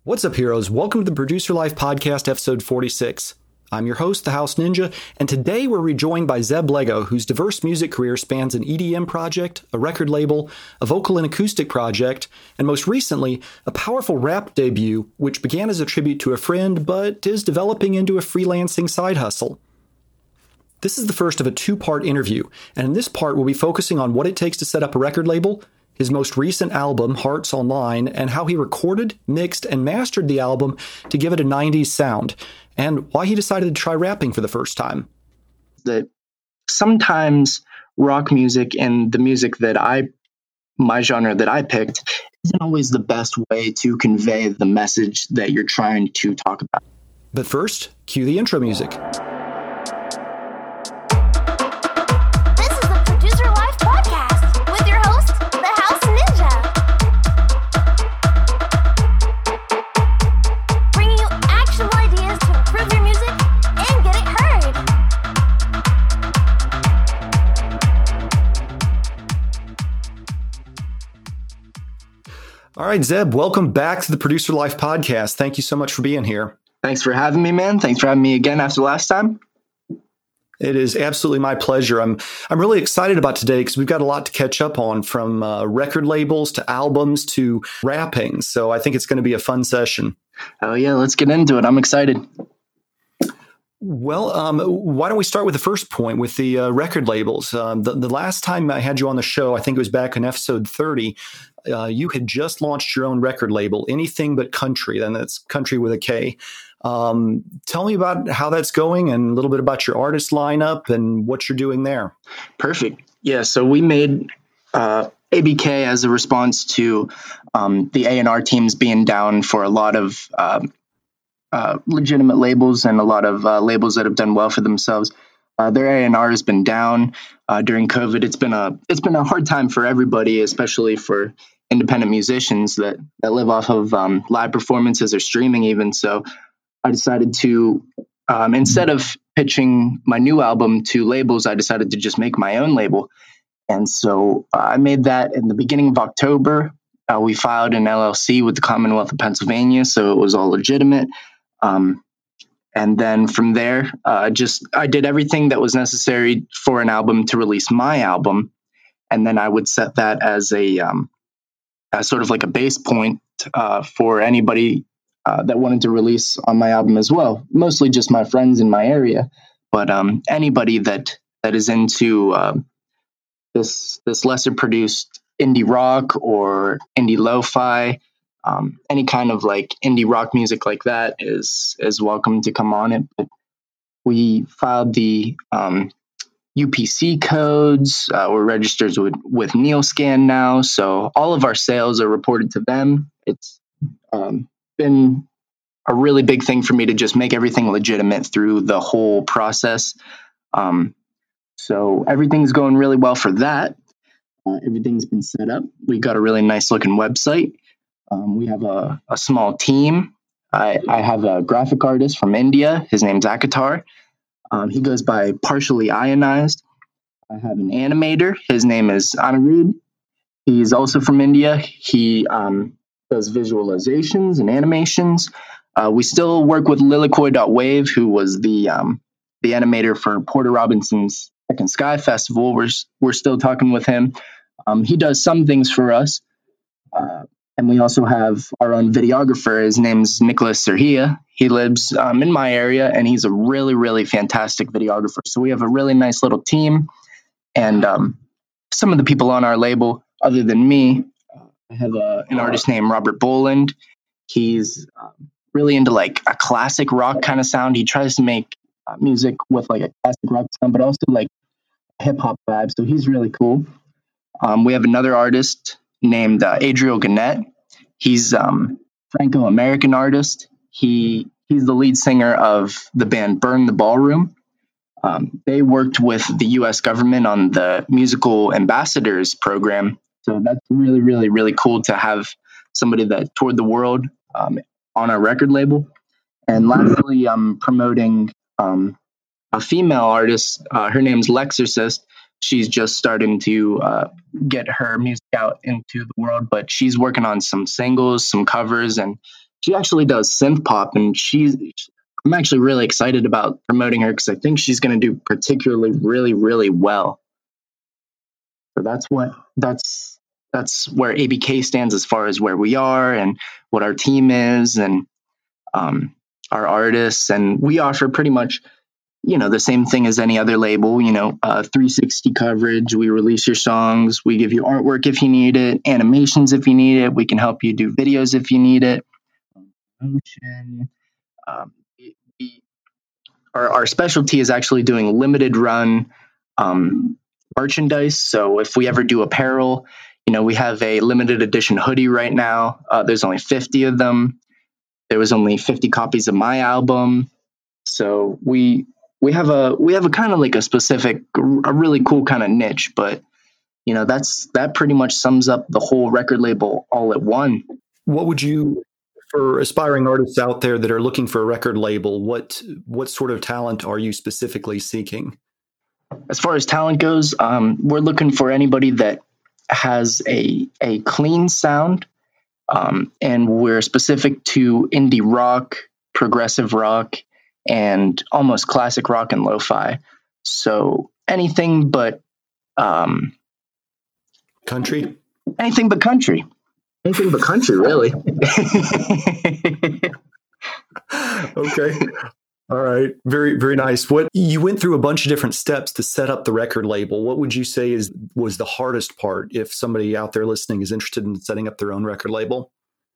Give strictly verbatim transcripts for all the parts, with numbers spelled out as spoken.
What's up, heroes? Welcome to the Producer Life Podcast, episode forty-six. I'm your host, the House Ninja, and today we're rejoined by Zeb Lego, whose diverse music career spans an E D M project, a record label, a vocal and acoustic project, and most recently, a powerful rap debut, which began as a tribute to a friend, but is developing into a freelancing side hustle. This is the first of a two-part interview, and in this part we'll be focusing on what it takes to set up a record label, his most recent album, Hearts Online, and how he recorded, mixed, and mastered the album to give it a nineties sound, and why he decided to try rapping for the first time. That sometimes rock music and the music that I, my genre that I picked, isn't always the best way to convey the message that you're trying to talk about. But first, cue the intro music. All right, Zeb, welcome back to the Producer Life Podcast. Thank you so much for being here. Thanks for having me, man. Thanks for having me again after last time. It is absolutely my pleasure. I'm I'm really excited about today because we've got a lot to catch up on, from uh, record labels to albums to rapping. So I think it's going to be a fun session. Oh, yeah, let's get into it. I'm excited. Well, um, why don't we start with the first point, with the uh, record labels? Um, the, the last time I had you on the show, I think it was back in episode thirty, uh, you had just launched your own record label, Anything But Country, and that's country with a K. Um, tell me about how that's going and a little bit about your artist lineup and what you're doing there. Perfect. Yeah, so we made uh, A B K as a response to um, the A and R teams being down for a lot of um, Uh, legitimate labels and a lot of uh, labels that have done well for themselves. Uh, their A and R has been down uh, during COVID. It's been a it's been a hard time for everybody, especially for independent musicians that that live off of um, live performances or streaming even. So I decided to um, instead of pitching my new album to labels, I decided to just make my own label. And so uh, I made that in the beginning of October. Uh, we filed an L L C with the Commonwealth of Pennsylvania, so it was all legitimate. Um, and then from there, uh, just I did everything that was necessary for an album to release my album, and then I would set that as a um, as sort of like a base point uh, for anybody uh, that wanted to release on my album as well. Mostly just my friends in my area, but um, anybody that that is into uh, this this lesser produced indie rock or indie lo-fi. Um, any kind of like indie rock music like that is is welcome to come on it. But we filed the um, U P C codes. Uh, we're registered with, with NeilScan now. So all of our sales are reported to them. It's um, been a really big thing for me to just make everything legitimate through the whole process. Um, so everything's going really well for that. Uh, everything's been set up. We got a really nice looking website. Um, we have a, a small team. I, I have a graphic artist from India. His name's Akatar. Um, he goes by Partially Ionized. I have an animator. His name is Anirudh. He's also from India. He um, does visualizations and animations. Uh, we still work with Lilikoi.wave, who was the um, the animator for Porter Robinson's Second Sky Festival. We're, we're still talking with him. Um, he does some things for us. Uh, And we also have our own videographer. His name's Nicholas Serhia. He lives um, in my area, and he's a really, really fantastic videographer. So we have a really nice little team. And um, some of the people on our label, other than me, I have a, an artist named Robert Boland. He's um, really into like a classic rock kind of sound. He tries to make uh, music with like a classic rock sound, but also like hip hop vibe. So he's really cool. Um, we have another artist named uh, Adriel Gannett. He's um Franco-American artist. He he's the lead singer of the band Burn the Ballroom. Um, they worked with the U S government on the Musical Ambassadors program. So that's really, really, really cool to have somebody that toured the world um, on our record label. And lastly, I'm promoting um, a female artist. Uh, her name's Lexorcist. She's just starting to uh, get her music out into the world, but she's working on some singles, some covers, and she actually does synth pop, and she's I'm actually really excited about promoting her because I think she's going to do particularly really, really well. So that's what that's that's where A B K stands as far as where we are and what our team is, and um, our artists, and we offer pretty much, you know, the same thing as any other label. You know, uh, three sixty coverage. We release your songs. We give you artwork if you need it, animations if you need it. We can help you do videos if you need it. Motion. Um, we, our, our specialty is actually doing limited run um, merchandise. So if we ever do apparel, you know, we have a limited edition hoodie right now. Uh, there's only fifty of them. There was only fifty copies of my album. So we we have a we have a kind of like a specific, a really cool kind of niche. But you know, that's that pretty much sums up the whole record label all at one. What would you, for aspiring artists out there that are looking for a record label, what what sort of talent are you specifically seeking? As far as talent goes, um, we're looking for anybody that has a a clean sound, um, and we're specific to indie rock, progressive rock, and almost classic rock and lo-fi. So anything but um, country, anything but country. Anything but country, really. Okay. All right. Very, very nice. What you went through a bunch of different steps to set up the record label. What would you say is was the hardest part if somebody out there listening is interested in setting up their own record label?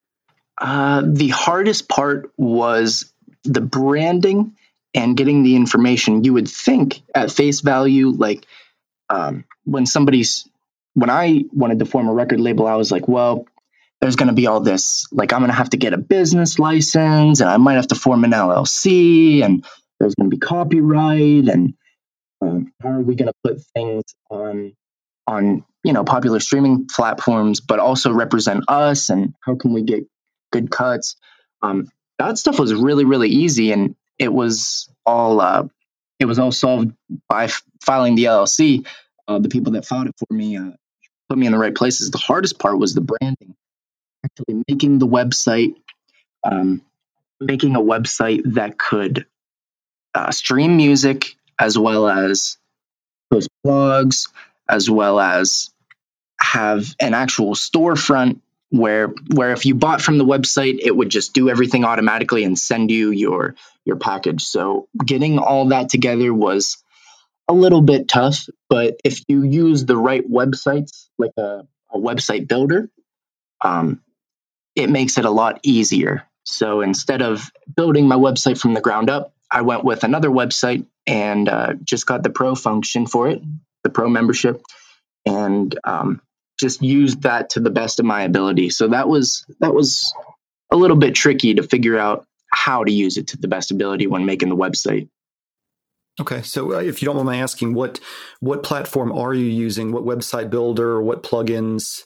Uh, the hardest part was the branding and getting the information. You would think at face value, like um, when somebody's, when I wanted to form a record label, I was like, well, there's going to be all this, like I'm going to have to get a business license and I might have to form an L L C and there's going to be copyright and um, how are we going to put things on, on, you know, popular streaming platforms, but also represent us and how can we get good cuts? Um, that stuff was really, really easy. And it was all, uh, it was all solved by f- filing the L L C. Uh, the people that filed it for me uh, put me in the right places. The hardest part was the branding. Actually making the website, um, making a website that could uh, stream music as well as post blogs, as well as have an actual storefront where where if you bought from the website, it would just do everything automatically and send you your your package. So getting all that together was a little bit tough, but if you use the right websites, like a, a website builder, um, it makes it a lot easier. So instead of building my website from the ground up, I went with another website and uh, just got the pro function for it, the pro membership, and um, just used that to the best of my ability. So that was that was a little bit tricky to figure out how to use it to the best ability when making the website. Okay, so uh, if you don't mind my asking, what what platform are you using? What website builder or what plugins?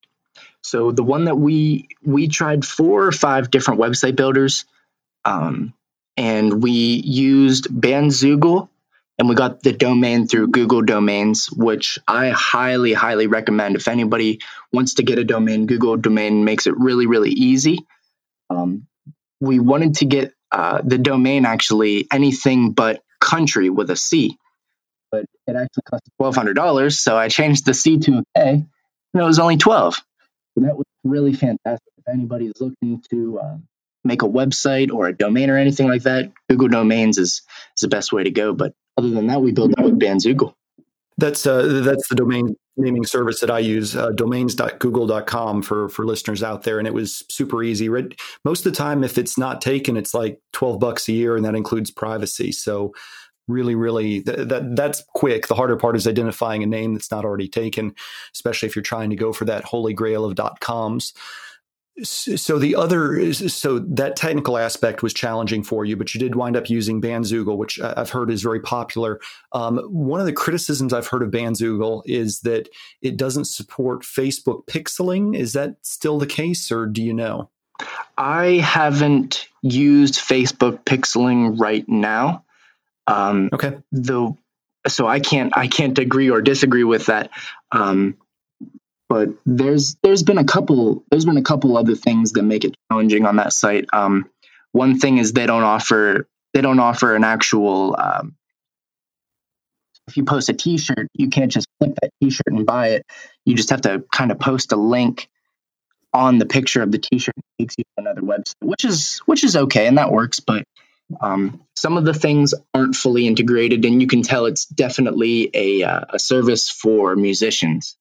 So the one that we we tried four or five different website builders, um, and we used Bandzoogle, and we got the domain through Google Domains, which I highly, highly recommend. If anybody wants to get a domain, Google Domain makes it really, really easy. Um, we wanted to get uh, the domain actually anything but country with a C, but it actually cost twelve hundred dollars, so I changed the C to a K, and it was only twelve dollars. So that was really fantastic. If anybody's looking to um, make a website or a domain or anything like that, Google Domains is, is the best way to go. But other than that, we built it with Bandzoogle. That's uh, that's the domain naming service that I use, uh, domains dot google dot com for for listeners out there, and it was super easy. Most of the time, if it's not taken, it's like twelve bucks a year, and that includes privacy. So really, really, th- that that's quick. The harder part is identifying a name that's not already taken, especially if you're trying to go for that holy grail of .coms. So the other, so that technical aspect was challenging for you, but you did wind up using Bandzoogle, which I've heard is very popular. Um, one of the criticisms I've heard of Bandzoogle is that it doesn't support Facebook pixeling. Is that still the case, or do you know? I haven't used Facebook pixeling right now. Um, okay. Though, so I can't, I can't agree or disagree with that. Um, but there's there's been a couple there's been a couple other things that make it challenging on that site. Um, one thing is they don't offer they don't offer an actual. Um, if you post a T-shirt, you can't just click that T-shirt and buy it. You just have to kind of post a link on the picture of the T-shirt. It takes you to another website, which is which is okay, and that works. But um, some of the things aren't fully integrated, and you can tell it's definitely a uh, a service for musicians.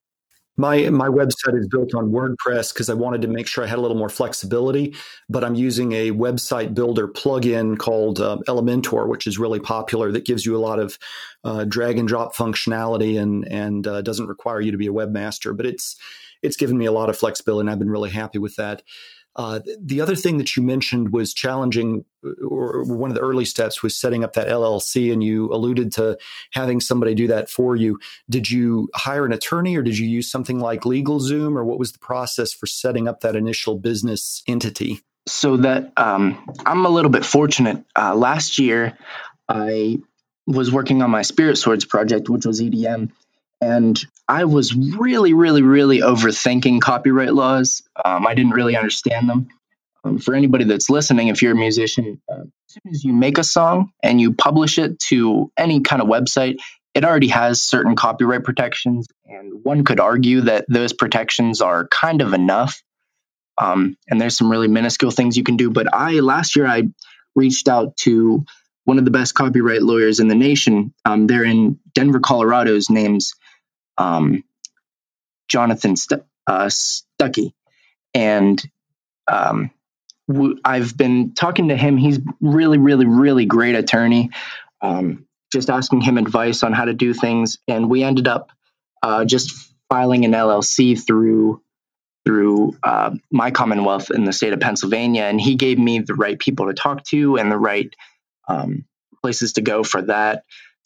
My my website is built on WordPress because I wanted to make sure I had a little more flexibility, but I'm using a website builder plugin called uh, Elementor, which is really popular, that gives you a lot of uh, drag and drop functionality and and uh, doesn't require you to be a webmaster. But it's it's given me a lot of flexibility, and I've been really happy with that. Uh, the other thing that you mentioned was challenging, or one of the early steps was setting up that L L C, and you alluded to having somebody do that for you. Did you hire an attorney, or did you use something like LegalZoom, or what was the process for setting up that initial business entity? So that um, I'm a little bit fortunate. Uh, last year, I was working on my Spirit Swords project, which was E D M. And I was really, really, really overthinking copyright laws. Um, I didn't really understand them. Um, for anybody that's listening, if you're a musician, uh, as soon as you make a song and you publish it to any kind of website, it already has certain copyright protections. And one could argue that those protections are kind of enough. Um, and there's some really minuscule things you can do. But I last year, I reached out to one of the best copyright lawyers in the nation. Um, they're in Denver, Colorado. His name's Um, Jonathan St- uh, Stuckey. And um, w- I've been talking to him. He's really, really, really great attorney. Um, just asking him advice on how to do things. And we ended up uh, just filing an L L C through through uh, my Commonwealth in the state of Pennsylvania. And he gave me the right people to talk to and the right um, places to go for that.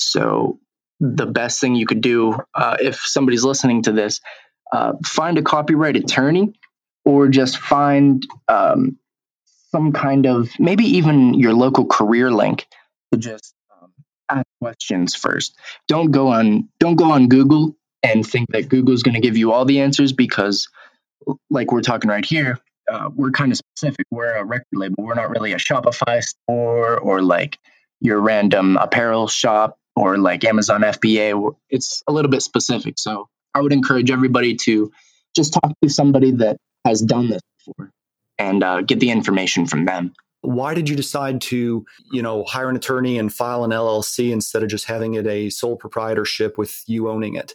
So the best thing you could do uh, if somebody's listening to this, uh, find a copyright attorney, or just find um, some kind of, maybe even your local career link, to just um, ask questions first. Don't go on don't go on Google and think that Google's going to give you all the answers, because like we're talking right here, uh, we're kind of specific. We're a record label. We're not really a Shopify store or like your random apparel shop or like Amazon F B A. It's a little bit specific. So I would encourage everybody to just talk to somebody that has done this before and uh, get the information from them. Why did you decide to, you know, hire an attorney and file an L L C instead of just having it a sole proprietorship with you owning it?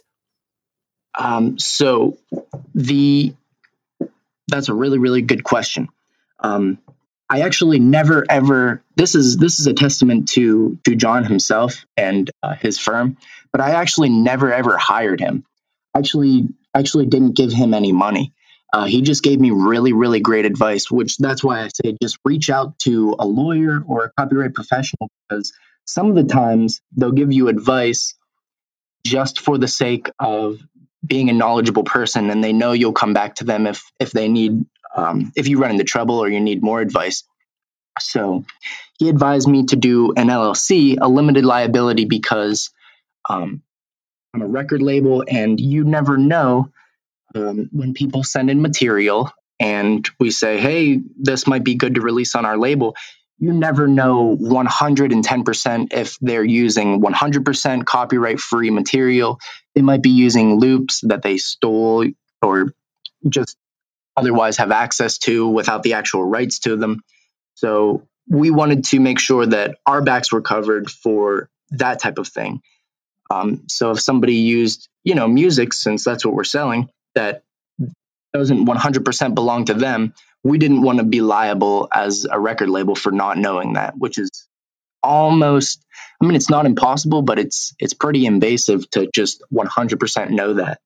Um, so the that's a really, really good question. Um, I actually never ever. This is this is a testament to to John himself and uh, his firm. But I actually never ever hired him. Actually, actually didn't give him any money. Uh, he just gave me really, really great advice. Which that's why I say just reach out to a lawyer or a copyright professional, because some of the times they'll give you advice just for the sake of being a knowledgeable person, and they know you'll come back to them if if they need. Um, if you run into trouble or you need more advice. So he advised me to do an L L C, a limited liability, because um, I'm a record label, and you never know um, when people send in material and we say, hey, this might be good to release on our label. You never know one hundred ten percent if they're using one hundred percent copyright-free material. They might be using loops that they stole or just otherwise have access to without the actual rights to them. So we wanted to make sure that our backs were covered for that type of thing. Um, so if somebody used, you know, music, since that's what we're selling, that doesn't one hundred percent belong to them, we didn't want to be liable as a record label for not knowing that, which is almost, I mean, it's not impossible, but it's it's pretty invasive to just one hundred percent know that.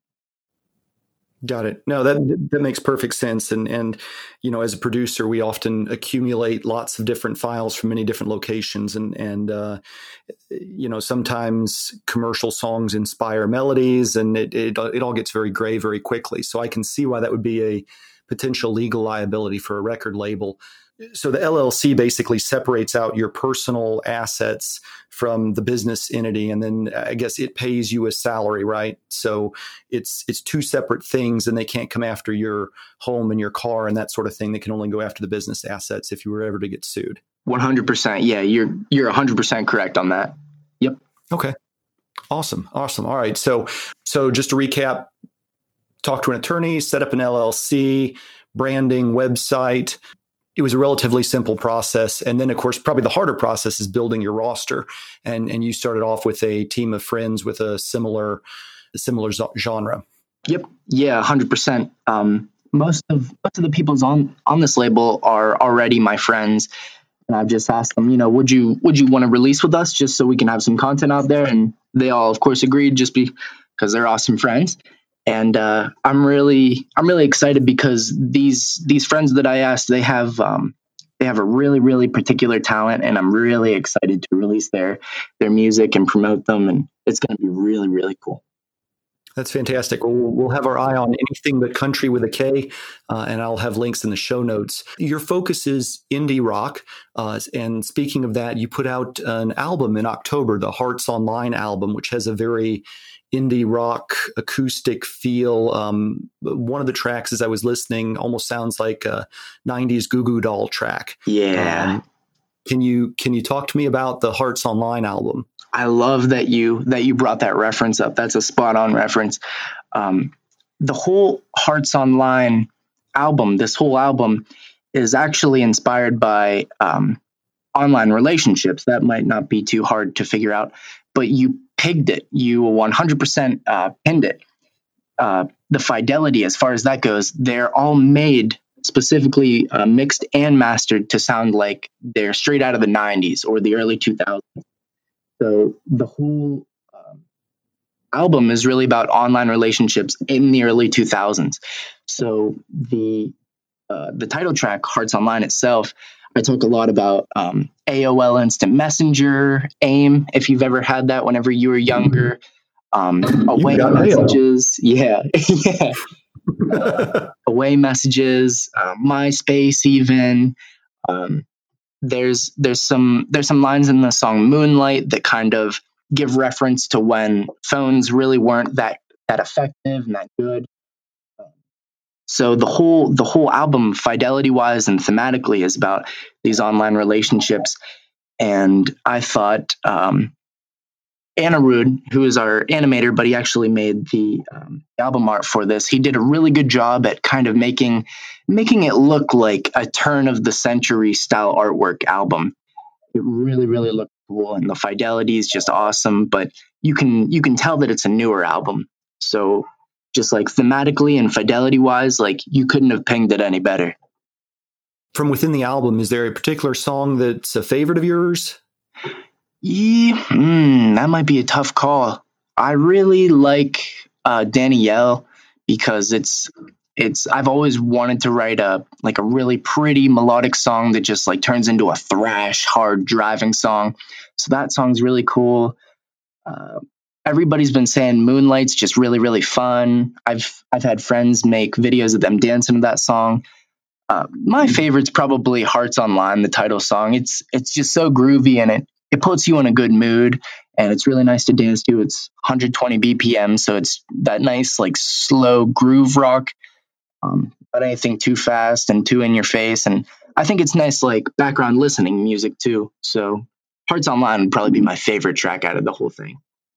Got it. No, that that makes perfect sense. And and you know, as a producer, we often accumulate lots of different files from many different locations, and and uh, you know, sometimes commercial songs inspire melodies, and it, it it all gets very gray very quickly. So I can see why that would be a potential legal liability for a record label. So the L L C basically separates out your personal assets from the business entity, and then I guess it pays you a salary, right? So it's it's two separate things, and they can't come after your home and your car and that sort of thing. They can only go after the business assets if you were ever to get sued. one hundred percent. Yeah, you're you're one hundred percent correct on that. Yep. Okay. Awesome. Awesome. All right. So so just to recap, talk to an attorney, set up an L L C, branding, website. It was a relatively simple process. And then, of course, probably the harder process is building your roster. And and you started off with a team of friends with a similar a similar genre. Yep. Yeah, one hundred percent. Um, most of most of the people's on on this label are already my friends. And I've just asked them, you know, would you would you want to release with us just so we can have some content out there? And they all, of course, agreed just because they're awesome friends. And uh, I'm really I'm really excited because these these friends that I asked, they have um, they have a really, really particular talent, and I'm really excited to release their their music and promote them. And it's going to be really, really cool. That's fantastic. We'll, we'll have our eye on Anything But Country with a K, uh, and I'll have links in the show notes. Your focus is indie rock. Uh, and speaking of that, you put out an album in October, the Hearts Online album, which has a very indie rock acoustic feel. Um, one of the tracks as I was listening almost sounds like a nineties Goo Goo Doll track. Yeah. Um, can you can you talk to me about the Hearts Online album? I love that you that you brought that reference up. That's a spot on reference. Um, the whole Hearts Online album, this whole album is actually inspired by um, online relationships. That might not be too hard to figure out, but you pigged it. You one hundred percent uh, pinned it. Uh, the fidelity, as far as that goes, they're all made specifically uh, mixed and mastered to sound like they're straight out of the nineties or the early two thousands. So the whole um, album is really about online relationships in the early two thousands. So the uh, the title track, Hearts Online itself, I talk a lot about um, A O L Instant Messenger, AIM, if you've ever had that whenever you were younger. Um, away messages. Yeah. yeah. Uh, away messages, uh, MySpace even. Um, There's there's some there's some lines in the song Moonlight that kind of give reference to when phones really weren't that that effective and that good. So the whole the whole album, fidelity wise and thematically, is about these online relationships. And I thought um, Anirudh, who is our animator, but he actually made the um, album art for this. He did a really good job at kind of making making it look like a turn of the century style artwork album. It really, really looked cool, and the fidelity is just awesome. But you can you can tell that it's a newer album. So just like thematically and fidelity wise, like you couldn't have pinged it any better. From within the album, is there a particular song that's a favorite of yours? Yeah, mm, that might be a tough call. I really like uh, Danielle because it's it's. I've always wanted to write a like a really pretty melodic song that just like turns into a thrash, hard driving song. So that song's really cool. Uh, everybody's been saying Moonlight's just really really fun. I've I've had friends make videos of them dancing to that song. Uh, my favorite's probably Hearts Online, the title song. It's it's just so groovy and it. It puts you in a good mood, and it's really nice to dance to. It's one hundred twenty B P M, so it's that nice, like, slow groove rock. Um, not anything too fast and too in your face. And I think it's nice, like, background listening music, too. So Hearts Online would probably be my favorite track out of the whole thing.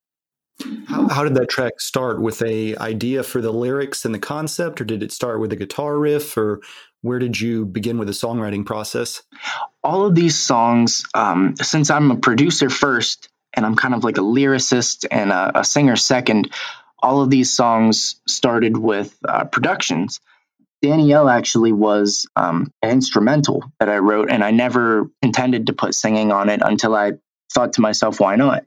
How, how did that track start? With a idea for the lyrics and the concept, or did it start with a guitar riff, or where did you begin with the songwriting process? All of these songs, um, since I'm a producer first, and I'm kind of like a lyricist and a, a singer second, all of these songs started with uh, productions. Danielle actually was um, an instrumental that I wrote, and I never intended to put singing on it until I thought to myself, why not?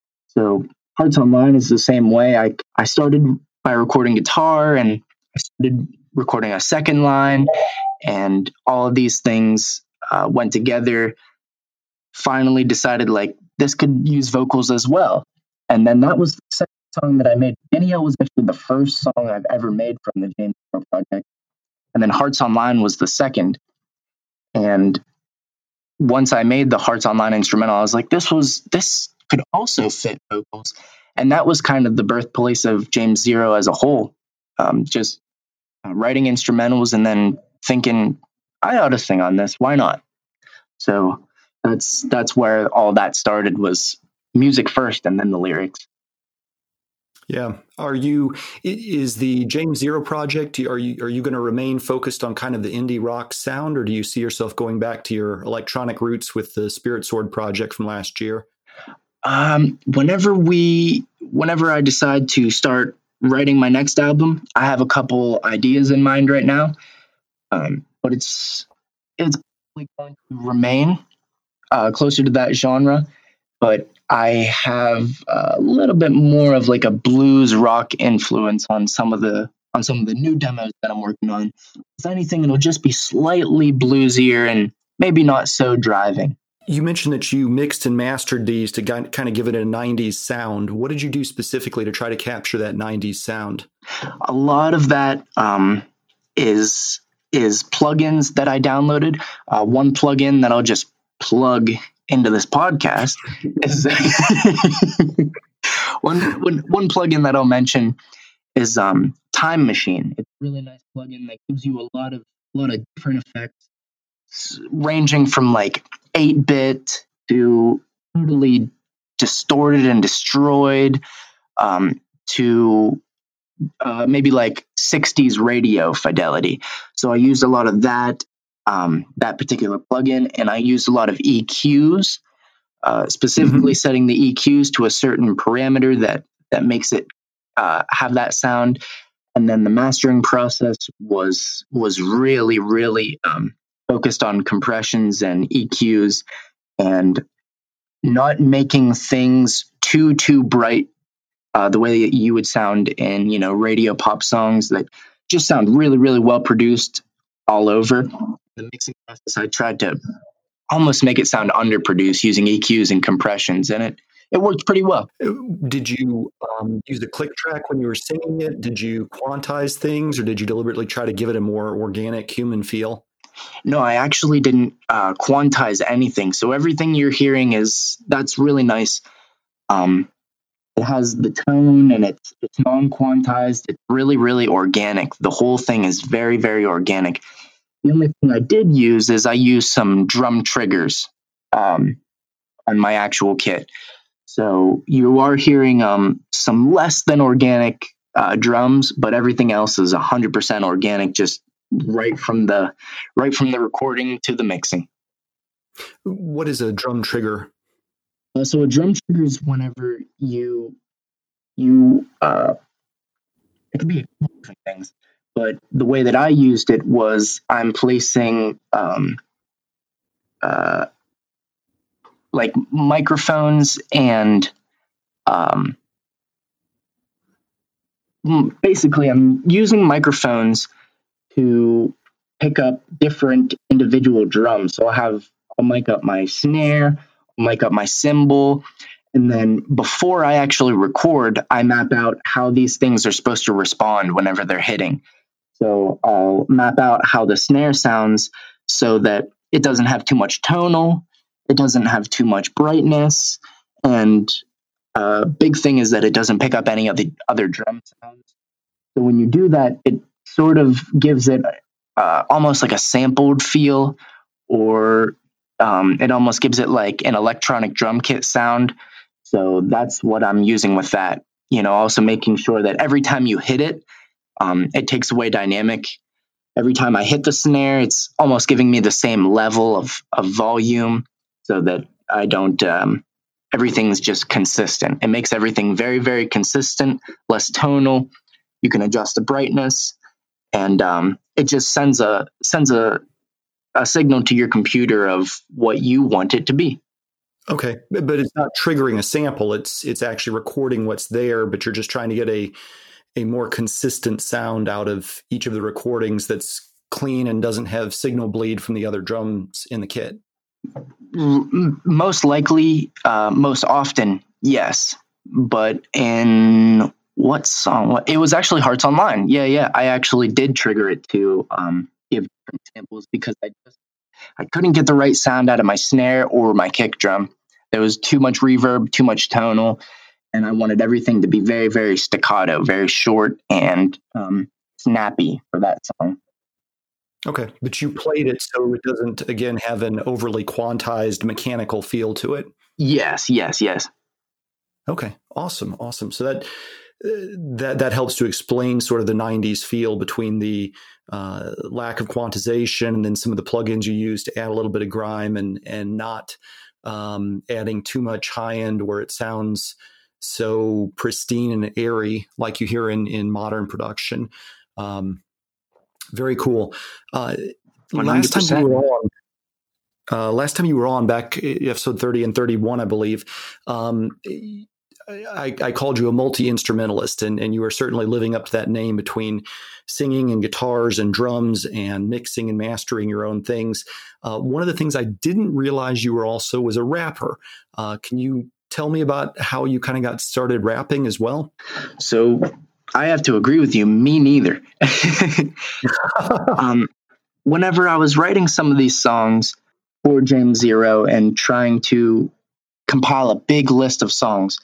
So Hearts Online is the same way. I, I started by recording guitar, and I started recording a second line, and all of these things uh, went together. Finally decided like this could use vocals as well. And then that was the second song that I made. Danielle was actually the first song I've ever made from the James Moore project. And then Hearts Online was the second. And once I made the Hearts Online instrumental, I was like, this was this could also fit vocals. And that was kind of the birthplace of James Zero as a whole. Um, just uh, writing instrumentals and then thinking, I ought to sing on this. Why not? So that's that's where all that started, was music first and then the lyrics. Yeah. Are you, is the James Zero project, are you, are you going to remain focused on kind of the indie rock sound, or do you see yourself going back to your electronic roots with the Spirit Sword project from last year? Um, whenever we, whenever I decide to start writing my next album, I have a couple ideas in mind right now. Um, but it's, it's probably going to remain uh, closer to that genre. But I have a little bit more of like a blues rock influence on some of the on some of the new demos that I'm working on. If anything, it'll just be slightly bluesier and maybe not so driving. You mentioned that you mixed and mastered these to kind of give it a nineties sound. What did you do specifically to try to capture that nineties sound? A lot of that um, is is plugins that I downloaded. Uh, one plugin that I'll just plug into this podcast is one, one one plugin that I'll mention is um, Time Machine. It's a really nice plugin that gives you a lot of a lot of different effects, ranging from like eight bit to totally distorted and destroyed, um, to uh, maybe like sixties radio fidelity. So I used a lot of that. Um, that particular plugin, and I used a lot of E Qs, uh, specifically mm-hmm. setting the E Qs to a certain parameter that that makes it uh, have that sound. And then the mastering process was was really really um, focused on compressions and E Qs, and not making things too too bright, uh, the way that you would sound in, you know, radio pop songs that just sound really really well produced all over. The mixing process, I tried to almost make it sound underproduced using E Qs and compressions, and it it worked pretty well. Did you um, use a click track when you were singing it? Did you quantize things, or did you deliberately try to give it a more organic human feel? No, I actually didn't uh, quantize anything. So everything you're hearing is, that's really nice. Um, it has the tone, and it's it's non-quantized. It's really really organic. The whole thing is very very organic. The only thing I did use is I used some drum triggers um, on my actual kit. So you are hearing um, some less than organic uh, drums, but everything else is one hundred percent organic, just right from the right from the recording to the mixing. What is a drum trigger? Uh, so a drum trigger is whenever you you uh, it could be a couple different things. But the way that I used it was I'm placing um, uh, like microphones and um, basically I'm using microphones to pick up different individual drums. So I'll have, I'll mic up my snare, I'll mic up my cymbal. And then before I actually record, I map out how these things are supposed to respond whenever they're hitting. So I'll map out how the snare sounds so that it doesn't have too much tonal, it doesn't have too much brightness, and a uh, big thing is that it doesn't pick up any of the other drum sounds. So when you do that, it sort of gives it uh, almost like a sampled feel, or um, it almost gives it like an electronic drum kit sound. So that's what I'm using with that. You know, also making sure that every time you hit it, Um, it takes away dynamic. Every time I hit the snare, it's almost giving me the same level of, of volume, so that I don't, um, everything's just consistent. It makes everything very, very consistent, less tonal. You can adjust the brightness, and um, it just sends a sends a, a signal to your computer of what you want it to be. Okay, but it's not triggering a sample. It's it's actually recording what's there, but you're just trying to get a a more consistent sound out of each of the recordings that's clean and doesn't have signal bleed from the other drums in the kit. Most likely, uh, most often, yes. But in what song? It was actually Hearts Online. Yeah, yeah. I actually did trigger it to um, give different samples, because I just I couldn't get the right sound out of my snare or my kick drum. There was too much reverb, too much tonal, and I wanted everything to be very, very staccato, very short and um, snappy for that song. Okay, but you played it so it doesn't, again, have an overly quantized mechanical feel to it. Yes, yes, yes. Okay, awesome, awesome. So that uh, that that helps to explain sort of the nineties feel between the uh, lack of quantization and then some of the plugins you use to add a little bit of grime and and not um, adding too much high end where it sounds so pristine and airy like you hear in in modern production. Um, very cool. Uh, last time you were on. Uh, last time you were on, back episode thirty and thirty-one, I believe, um, I, I called you a multi-instrumentalist, and, and you are certainly living up to that name between singing and guitars and drums and mixing and mastering your own things. Uh, one of the things I didn't realize you were also was a rapper. Uh, can you tell me about how you kind of got started rapping as well? So I have to agree with you. Me neither. um, whenever I was writing some of these songs for James Zero and trying to compile a big list of songs,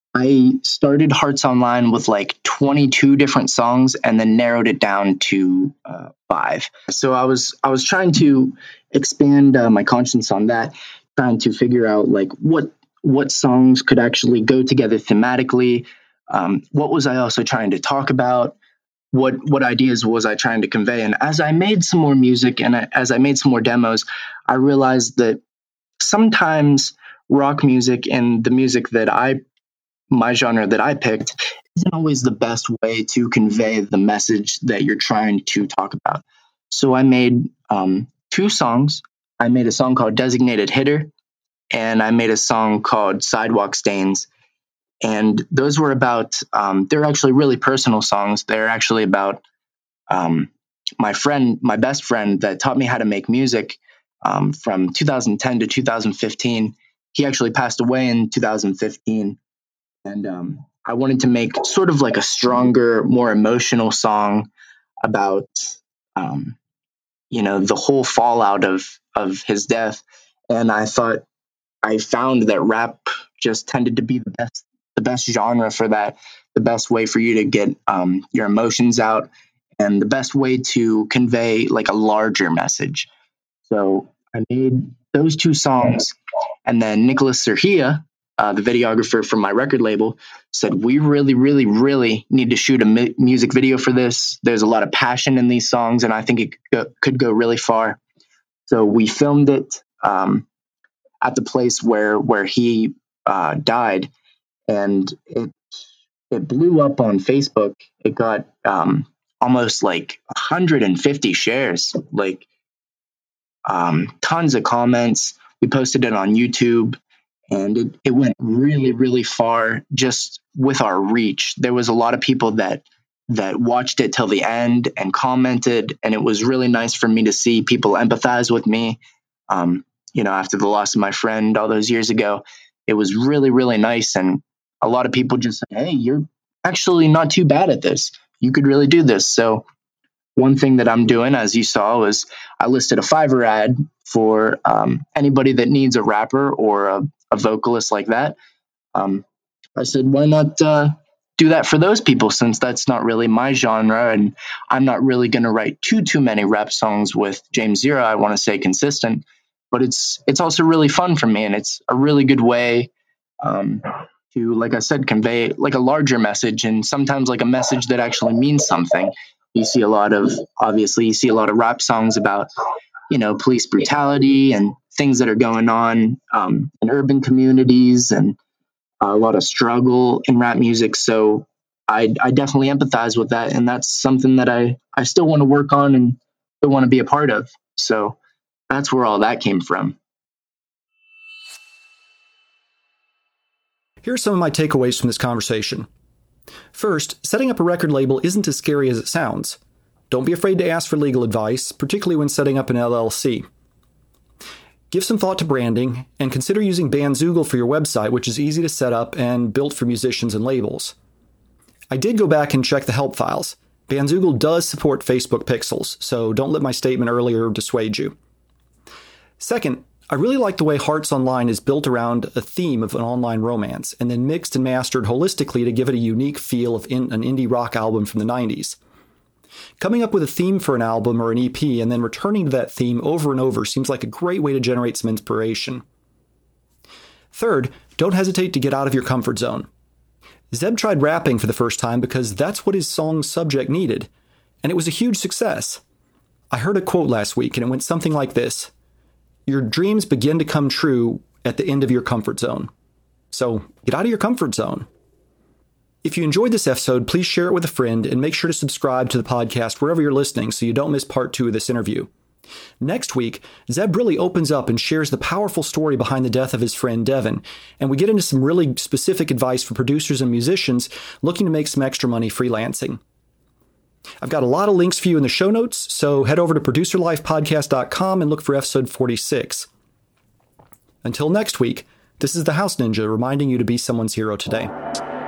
I started Hearts Online with like twenty-two different songs and then narrowed it down to uh, five. So I was I was trying to expand uh, my conscience on that, trying to figure out like what what songs could actually go together thematically. Um, what was I also trying to talk about? What what ideas was I trying to convey? And as I made some more music and I, as I made some more demos, I realized that sometimes rock music and the music that I, my genre that I picked, isn't always the best way to convey the message that you're trying to talk about. So I made um, two songs. I made a song called Designated Hitter, and I made a song called Sidewalk Stains. And those were about, um, they're actually really personal songs. They're actually about um, my friend, my best friend that taught me how to make music um, from two thousand ten to two thousand fifteen. He actually passed away in two thousand fifteen. And um, I wanted to make sort of like a stronger, more emotional song about, um, you know, the whole fallout of, of his death. And I thought, I found that rap just tended to be the best the best genre for that, the best way for you to get um, your emotions out, and the best way to convey like a larger message. So I made those two songs, and then Nicholas Serhia, uh, the videographer from my record label, said, we really, really, really need to shoot a mu- music video for this. There's a lot of passion in these songs, and I think it could go, could go really far. So we filmed it um, at the place where, where he uh, died. And it it blew up on Facebook. It got um, almost like one hundred fifty shares, like um, tons of comments. We posted it on YouTube, and it, it went really, really far just with our reach. There was a lot of people that that watched it till the end and commented, and it was really nice for me to see people empathize with me. Um, you know, after the loss of my friend all those years ago, it was really, really nice. And a lot of people just said, hey, you're actually not too bad at this. You could really do this. So one thing that I'm doing, as you saw, was I listed a Fiverr ad for um, anybody that needs a rapper or a, a vocalist like that. Um, I said, why not uh, do that for those people, since that's not really my genre, and I'm not really going to write too, too many rap songs with James Zero. I want to stay consistent, but it's it's also really fun for me, and it's a really good way um, to, like I said, convey like a larger message, and sometimes like a message that actually means something. You see a lot of, obviously, you see a lot of rap songs about, you know, police brutality and things that are going on um, in urban communities, and a lot of struggle in rap music. So I, I definitely empathize with that, and that's something that I, I still want to work on and still want to be a part of. So that's where all that came from. Here are some of my takeaways from this conversation. First, setting up a record label isn't as scary as it sounds. Don't be afraid to ask for legal advice, particularly when setting up an L L C. Give some thought to branding, and consider using Bandzoogle for your website, which is easy to set up and built for musicians and labels. I did go back and check the help files. Bandzoogle does support Facebook Pixels, so don't let my statement earlier dissuade you. Second, I really like the way Hearts Online is built around a theme of an online romance and then mixed and mastered holistically to give it a unique feel of in, an indie rock album from the nineties. Coming up with a theme for an album or an E P and then returning to that theme over and over seems like a great way to generate some inspiration. Third, don't hesitate to get out of your comfort zone. Zeb tried rapping for the first time because that's what his song's subject needed, and it was a huge success. I heard a quote last week and it went something like this: "Your dreams begin to come true at the end of your comfort zone." So get out of your comfort zone. If you enjoyed this episode, please share it with a friend and make sure to subscribe to the podcast wherever you're listening so you don't miss part two of this interview. Next week, Zeb really opens up and shares the powerful story behind the death of his friend Devin, and we get into some really specific advice for producers and musicians looking to make some extra money freelancing. I've got a lot of links for you in the show notes, so head over to producer life podcast dot com and look for episode forty-six. Until next week, this is the House Ninja reminding you to be someone's hero today.